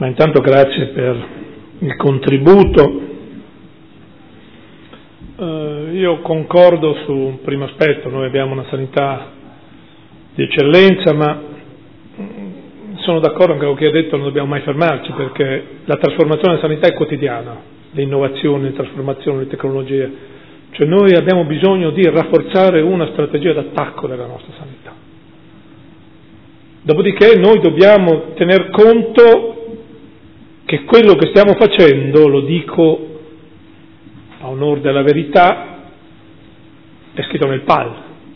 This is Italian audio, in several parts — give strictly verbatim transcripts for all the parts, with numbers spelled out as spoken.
Ma intanto grazie per il contributo. Uh, io concordo su un primo aspetto, noi abbiamo una sanità di eccellenza, ma sono d'accordo anche con chi ha detto che non dobbiamo mai fermarci, perché la trasformazione della sanità è quotidiana, le innovazioni, le trasformazioni, le tecnologie, cioè noi abbiamo bisogno di rafforzare una strategia d'attacco della nostra sanità. Dopodiché noi dobbiamo tener conto che quello che stiamo facendo, lo dico a onor della verità, è scritto nel P A L.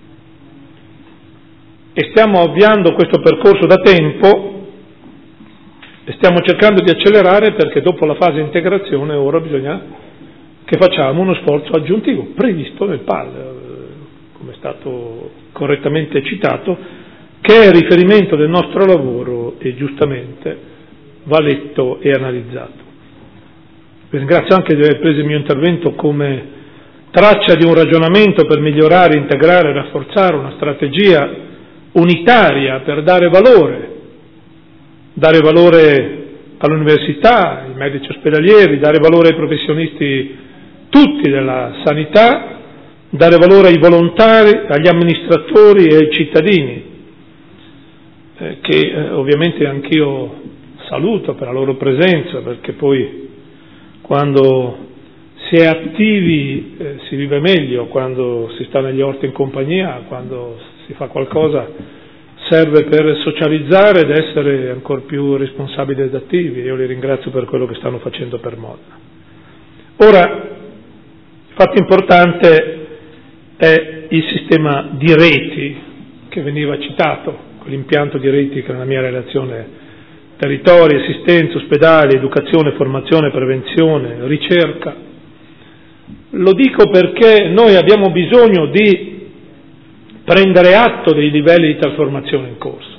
E stiamo avviando questo percorso da tempo e stiamo cercando di accelerare, perché dopo la fase di integrazione ora bisogna che facciamo uno sforzo aggiuntivo previsto nel P A L, come è stato correttamente citato, che è riferimento del nostro lavoro e giustamente va letto e analizzato. Vi ringrazio anche di aver preso il mio intervento come traccia di un ragionamento per migliorare, integrare e rafforzare una strategia unitaria per dare valore, dare valore all'università, ai medici ospedalieri, dare valore ai professionisti tutti della sanità, dare valore ai volontari, agli amministratori e ai cittadini, eh, che eh, ovviamente anch'io saluto per la loro presenza, perché poi quando si è attivi eh, si vive meglio, quando si sta negli orti in compagnia, quando si fa qualcosa serve per socializzare ed essere ancora più responsabili ed attivi. Io li ringrazio per quello che stanno facendo per Modena. Ora, il fatto importante è il sistema di reti che veniva citato, quell'impianto di reti che nella mia relazione territori, assistenza, ospedali, educazione, formazione, prevenzione, ricerca. Lo dico perché noi abbiamo bisogno di prendere atto dei livelli di trasformazione in corso.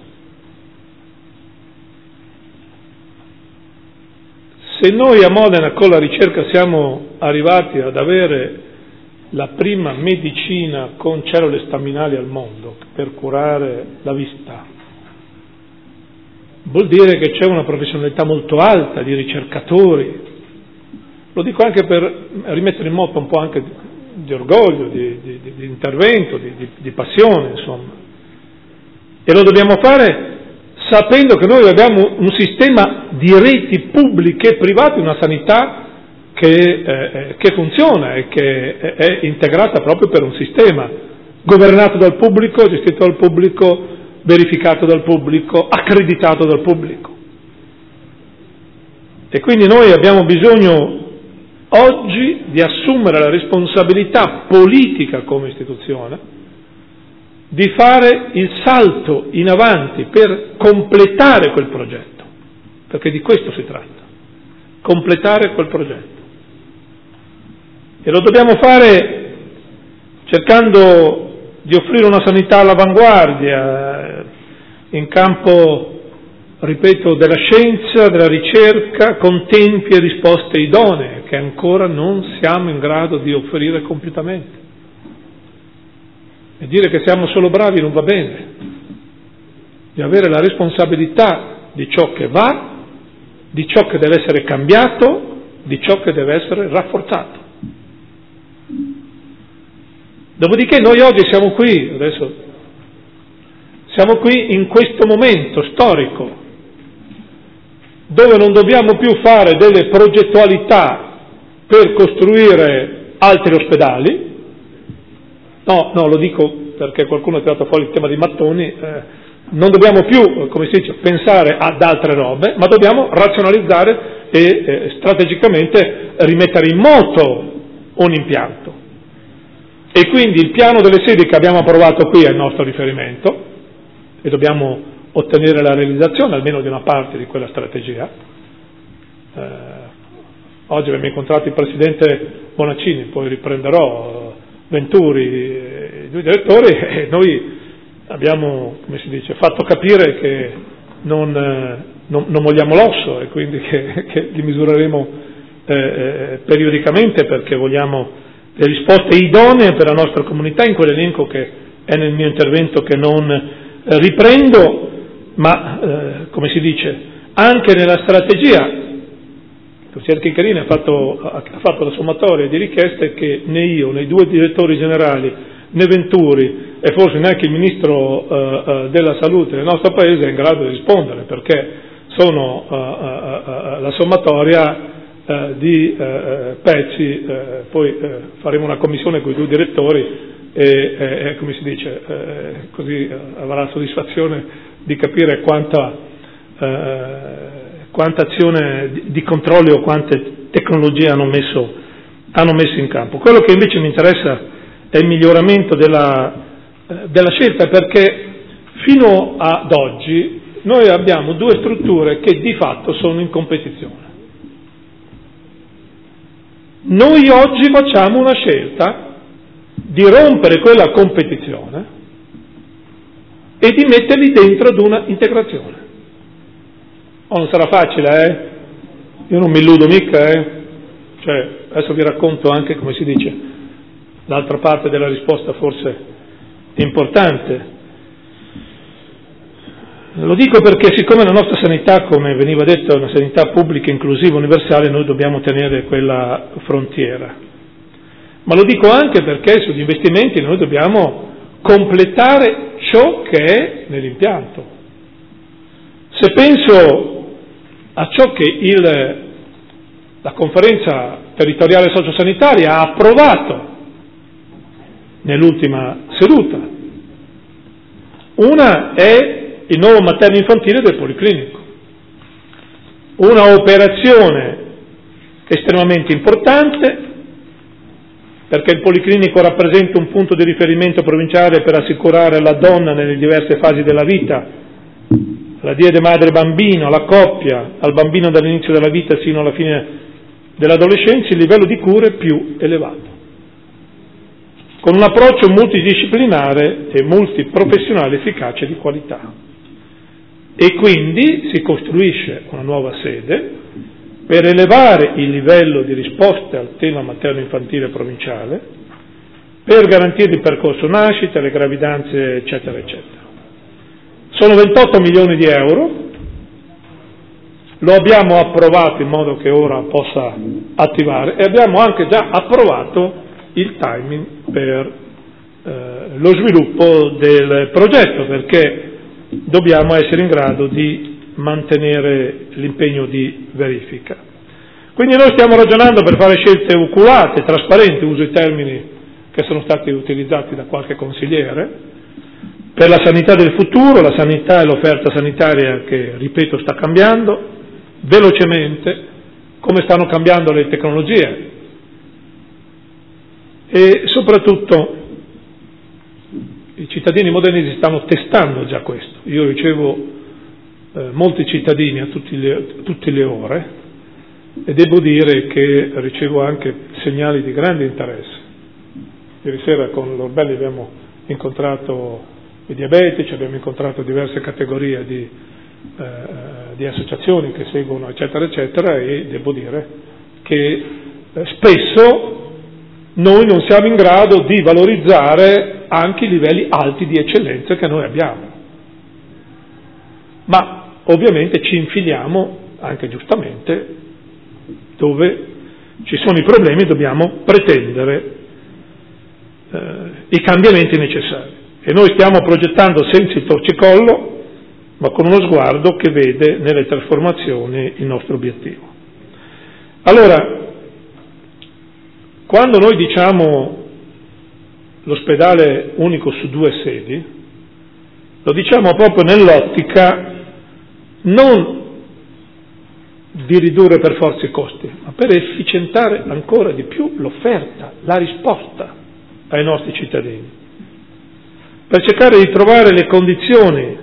Se noi a Modena con la ricerca siamo arrivati ad avere la prima medicina con cellule staminali al mondo per curare la vista, vuol dire che c'è una professionalità molto alta di ricercatori. Lo dico anche per rimettere in moto un po' anche di orgoglio, di, di, di intervento, di, di, di passione, insomma. E lo dobbiamo fare sapendo che noi abbiamo un sistema di reti pubbliche e private, una sanità che, eh, che funziona e che è integrata proprio per un sistema governato dal pubblico, gestito dal pubblico, verificato dal pubblico, accreditato dal pubblico. E quindi noi abbiamo bisogno oggi di assumere la responsabilità politica come istituzione di fare il salto in avanti per completare quel progetto, perché di questo si tratta, completare quel progetto. E lo dobbiamo fare cercando di offrire una sanità all'avanguardia in campo, ripeto, della scienza, della ricerca, con tempi e risposte idonee che ancora non siamo in grado di offrire compiutamente. E dire che siamo solo bravi non va bene. Di avere la responsabilità di ciò che va, di ciò che deve essere cambiato, di ciò che deve essere rafforzato. Dopodiché noi oggi siamo qui, adesso siamo qui in questo momento storico, dove non dobbiamo più fare delle progettualità per costruire altri ospedali. No, no, lo dico perché qualcuno ha tirato fuori il tema dei mattoni, eh, non dobbiamo più, come si dice, pensare ad altre robe, ma dobbiamo razionalizzare e eh, strategicamente rimettere in moto un impianto. E quindi il piano delle sedi che abbiamo approvato qui è il nostro riferimento e dobbiamo ottenere la realizzazione almeno di una parte di quella strategia. Eh, oggi abbiamo incontrato il Presidente Bonaccini, poi riprenderò Venturi, i due direttori, e noi abbiamo, come si dice, fatto capire che non, non, non vogliamo l'osso e quindi che, che li misureremo eh, periodicamente, perché vogliamo le risposte idonee per la nostra comunità in quell'elenco che è nel mio intervento, che non eh, riprendo, ma eh, come si dice, anche nella strategia. Il consigliere Chiccherini ha fatto, ha fatto la sommatoria di richieste che né io, né i due direttori generali, né Venturi e forse neanche il ministro uh, uh, della salute del nostro paese è in grado di rispondere, perché sono uh, uh, uh, la sommatoria uh, di uh, pezzi. Uh, poi uh, faremo una commissione con i due direttori e, e come si dice, uh, così uh, avrà la soddisfazione di capire quanta, uh, quanta azione di, di controllo o quante tecnologie hanno messo, hanno messo in campo. Quello che invece mi interessa è il miglioramento della, eh, della scelta, perché fino ad oggi noi abbiamo due strutture che di fatto sono in competizione. Noi oggi facciamo una scelta di rompere quella competizione e di metterli dentro ad una integrazione. Oh, non sarà facile, eh? Io non mi illudo mica, eh? Cioè, adesso vi racconto anche, come si dice, l'altra parte della risposta forse importante. Lo dico perché siccome la nostra sanità, come veniva detto, è una sanità pubblica, inclusiva, universale, noi dobbiamo tenere quella frontiera. Ma lo dico anche perché sugli investimenti noi dobbiamo completare ciò che è nell'impianto. Se penso a ciò che il, la conferenza territoriale sociosanitaria ha approvato nell'ultima seduta, una è il nuovo materno infantile del Policlinico, una operazione estremamente importante, perché il Policlinico rappresenta un punto di riferimento provinciale per assicurare alla donna nelle diverse fasi della vita, alla diade madre-bambino, alla coppia, al bambino dall'inizio della vita fino alla fine dell'adolescenza, il livello di cure più elevato, con un approccio multidisciplinare e multiprofessionale efficace e di qualità. E quindi si costruisce una nuova sede per elevare il livello di risposte al tema materno-infantile provinciale, per garantire il percorso nascita, le gravidanze, eccetera, eccetera. Sono ventotto milioni di euro, lo abbiamo approvato in modo che ora possa attivare e abbiamo anche già approvato il timing per eh, lo sviluppo del progetto, perché dobbiamo essere in grado di mantenere l'impegno di verifica. Quindi noi stiamo ragionando per fare scelte oculate, trasparenti, uso i termini che sono stati utilizzati da qualche consigliere, per la sanità del futuro, la sanità e l'offerta sanitaria che, ripeto, sta cambiando velocemente, come stanno cambiando le tecnologie e soprattutto i cittadini modenesi stanno testando già questo. Io ricevo eh, molti cittadini a, tutti le, a tutte le ore e devo dire che ricevo anche segnali di grande interesse. Ieri sera con l'Orbelli abbiamo incontrato i diabetici, abbiamo incontrato diverse categorie di, eh, di associazioni che seguono eccetera eccetera e devo dire che eh, spesso noi non siamo in grado di valorizzare anche i livelli alti di eccellenza che noi abbiamo. Ma ovviamente ci infiliamo, anche giustamente, dove ci sono i problemi e dobbiamo pretendere eh, i cambiamenti necessari. E noi stiamo progettando senza il torcicollo, ma con uno sguardo che vede nelle trasformazioni il nostro obiettivo. Allora, quando noi diciamo l'ospedale unico su due sedi, lo diciamo proprio nell'ottica non di ridurre per forza i costi, ma per efficientare ancora di più l'offerta, la risposta ai nostri cittadini, per cercare di trovare le condizioni.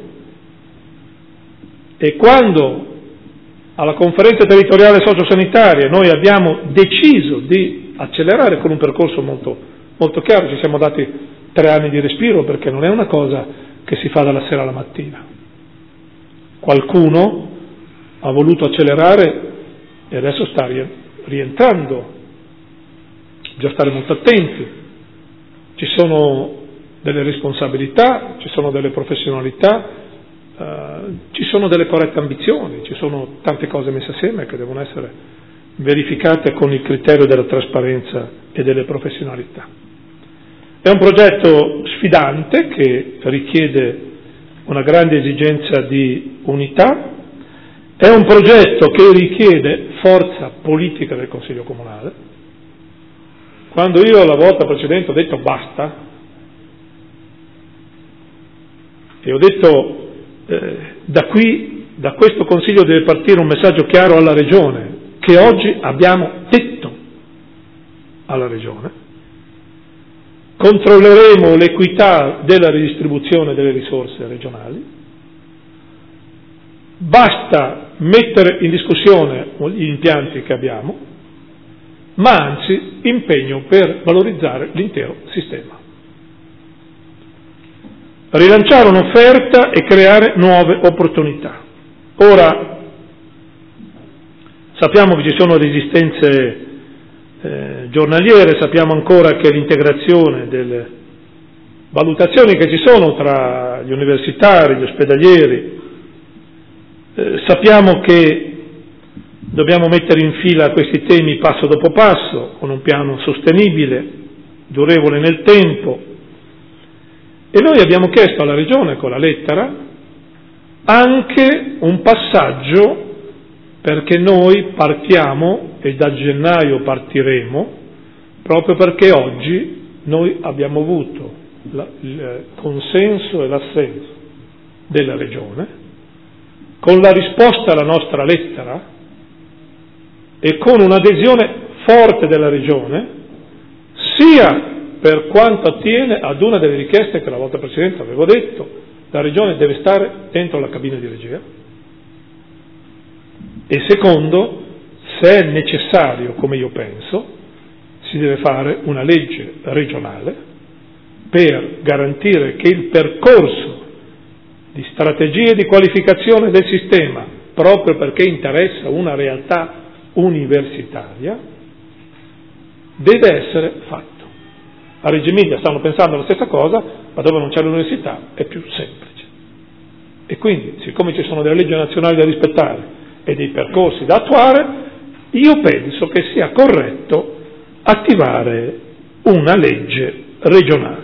E quando alla conferenza territoriale sociosanitaria noi abbiamo deciso di accelerare con un percorso molto, molto chiaro, ci siamo dati tre anni di respiro, perché non è una cosa che si fa dalla sera alla mattina. Qualcuno ha voluto accelerare e adesso sta rientrando, bisogna stare molto attenti, ci sono delle responsabilità, ci sono delle professionalità, uh, ci sono delle corrette ambizioni, ci sono tante cose messe assieme che devono essere verificate con il criterio della trasparenza e delle professionalità. È un progetto sfidante che richiede una grande esigenza di unità, è un progetto che richiede forza politica del Consiglio Comunale. Quando io la volta precedente ho detto basta, e ho detto eh, da qui, da questo Consiglio deve partire un messaggio chiaro alla Regione, che oggi abbiamo detto alla Regione, controlleremo l'equità della ridistribuzione delle risorse regionali, basta mettere in discussione gli impianti che abbiamo, ma anzi impegno per valorizzare l'intero sistema. Rilanciare un'offerta e creare nuove opportunità. Ora, sappiamo che ci sono resistenze eh, giornaliere, sappiamo ancora che l'integrazione delle valutazioni che ci sono tra gli universitari, gli ospedalieri, eh, sappiamo che dobbiamo mettere in fila questi temi passo dopo passo, con un piano sostenibile, durevole nel tempo, e noi abbiamo chiesto alla Regione con la lettera anche un passaggio, perché noi partiamo e da gennaio partiremo, proprio perché oggi noi abbiamo avuto la, il consenso e l'assenso della Regione, con la risposta alla nostra lettera e con un'adesione forte della Regione, sia per quanto attiene ad una delle richieste che la volta precedente avevo detto, la Regione deve stare dentro la cabina di regia, e secondo, se è necessario, come io penso, si deve fare una legge regionale per garantire che il percorso di strategie di qualificazione del sistema, proprio perché interessa una realtà universitaria, deve essere fatto. A Reggio Emilia stanno pensando alla stessa cosa, ma dove non c'è l'università è più semplice. E quindi, siccome ci sono delle leggi nazionali da rispettare e dei percorsi da attuare, io penso che sia corretto attivare una legge regionale.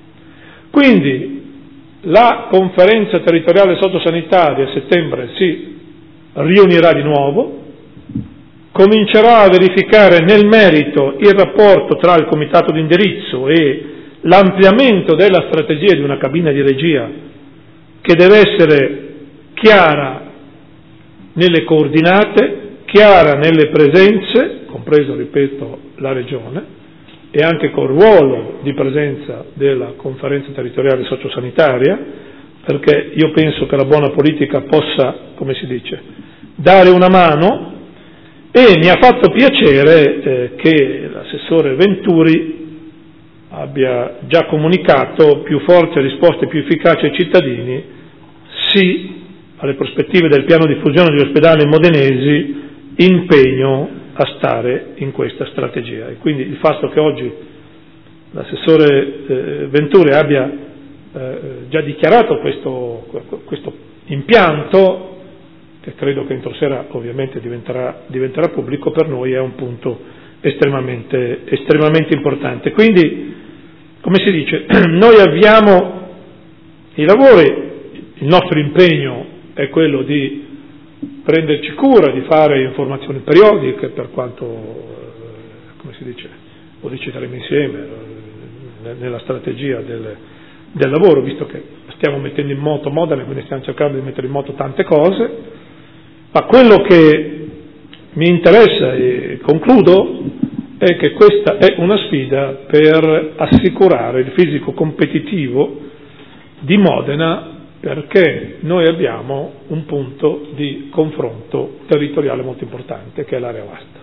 Quindi la conferenza territoriale sociosanitaria a settembre si riunirà di nuovo, comincerà a verificare nel merito il rapporto tra il comitato di indirizzo e l'ampliamento della strategia di una cabina di regia che deve essere chiara nelle coordinate, chiara nelle presenze, compreso, ripeto, la Regione, e anche col ruolo di presenza della conferenza territoriale sociosanitaria, perché io penso che la buona politica possa, come si dice, dare una mano. E mi ha fatto piacere eh, che l'assessore Venturi abbia già comunicato più forti risposte, più efficaci ai cittadini, sì alle prospettive del piano di fusione degli ospedali modenesi, impegno a stare in questa strategia. E quindi il fatto che oggi l'assessore eh, Venturi abbia eh, già dichiarato questo, questo impianto, che credo che entro sera ovviamente diventerà, diventerà pubblico, per noi è un punto estremamente, estremamente importante. Quindi, come si dice, noi avviamo i lavori, il nostro impegno è quello di prenderci cura, di fare informazioni periodiche, per quanto, come si dice, lo decideremo insieme nella strategia del, del lavoro, visto che stiamo mettendo in moto Modena, quindi stiamo cercando di mettere in moto tante cose. Ma quello che mi interessa, e concludo, è che questa è una sfida per assicurare il fisico competitivo di Modena, perché noi abbiamo un punto di confronto territoriale molto importante, che è l'area vasta.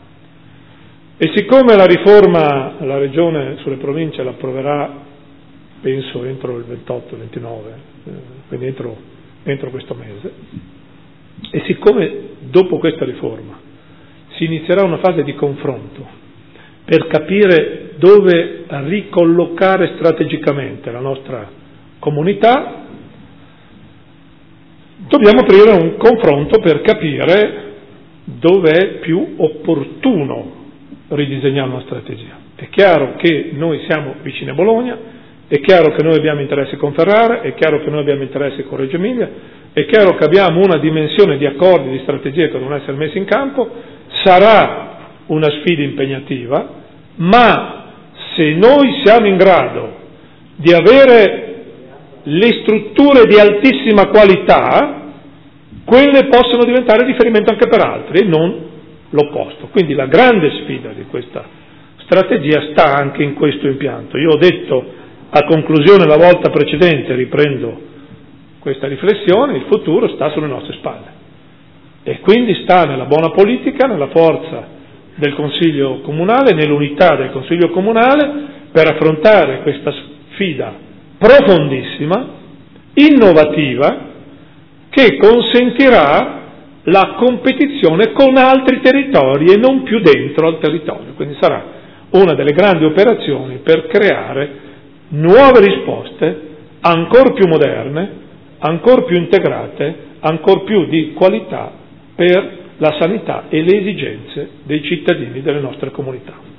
E siccome la riforma, la Regione sulle province l'approverà, penso, entro il ventotto ventinove, eh, quindi entro, entro questo mese, e siccome dopo questa riforma si inizierà una fase di confronto per capire dove ricollocare strategicamente la nostra comunità, dobbiamo aprire un confronto per capire dove è più opportuno ridisegnare una strategia. È chiaro che noi siamo vicini a Bologna, è chiaro che noi abbiamo interesse con Ferrara, è chiaro che noi abbiamo interesse con Reggio Emilia, è chiaro che abbiamo una dimensione di accordi, di strategie che devono essere messi in campo, sarà una sfida impegnativa, ma se noi siamo in grado di avere le strutture di altissima qualità, quelle possono diventare riferimento anche per altri e non l'opposto. Quindi la grande sfida di questa strategia sta anche in questo impianto. Io ho detto a conclusione la volta precedente, riprendo questa riflessione, il futuro sta sulle nostre spalle e quindi sta nella buona politica, nella forza del Consiglio Comunale, nell'unità del Consiglio Comunale per affrontare questa sfida profondissima, innovativa, che consentirà la competizione con altri territori e non più dentro al territorio. Quindi sarà una delle grandi operazioni per creare nuove risposte ancor più moderne, ancor più integrate, ancor più di qualità per la sanità e le esigenze dei cittadini delle nostre comunità.